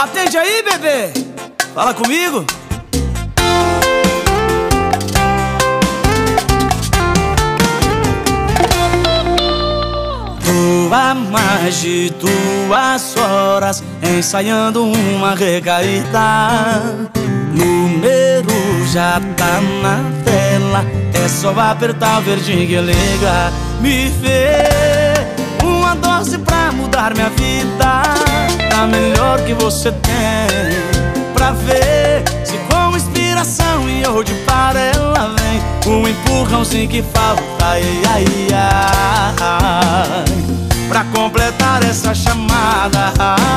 Atende aí, bebê. Fala comigo. Tô há mais de 2 horas ensaiando uma recaída. Número já tá na tela, é só apertar o verdinho que liga. Me vê uma dose pra mudar minha vida, a melhor que você tem, pra ver se com inspiração e hoje para ela vem um empurrãozinho que falta, ai, ai, ai, pra completar essa chamada.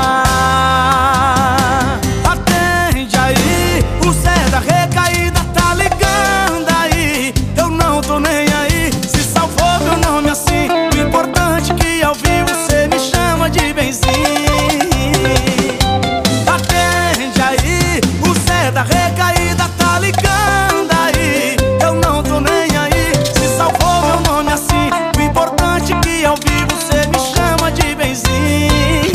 Atende aí, o Zé da recaída tá ligando aí. Eu não tô nem aí, se salvou meu nome assim. O importante é que ao vivo você me chama de benzinho. Atende aí, o Zé da recaída tá ligando aí. Eu não tô nem aí, se salvou meu nome assim. O importante é que ao vivo você me chama de benzinho.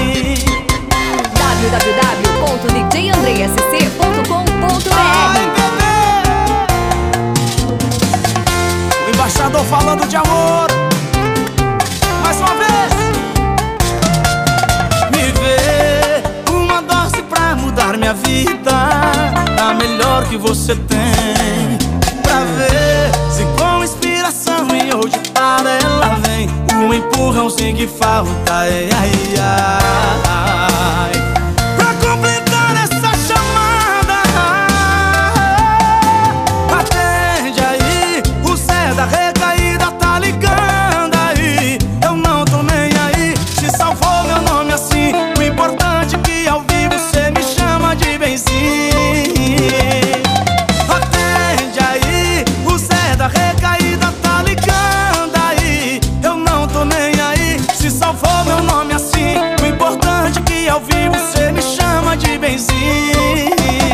www.djandreasc.com.br. O embaixador falando de amor. Mais uma vez. Me vê uma dose pra mudar minha vida, a melhor que você tem, pra ver se com inspiração e hoje para ela vem um empurrãozinho que falta, ai, ai, ai, pra completar essa chamada. Atende aí, o Zé da recaída tá ligando aí. Eu não tô nem aí, se salvou meu nome assim. O importante é que ao vivo você me chama de benzinho. Atende aí, o Zé da recaída tá ligando aí. Eu não tô nem aí, se salvou meu nome assim. O importante é que ao vivo você me chama de benzinho.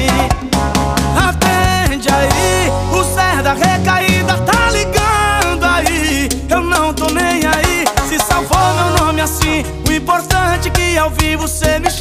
Atende aí, o Zé da recaída tá ligando aí. Eu não tô nem aí, se salvou meu nome assim. O importante é que ao vivo você me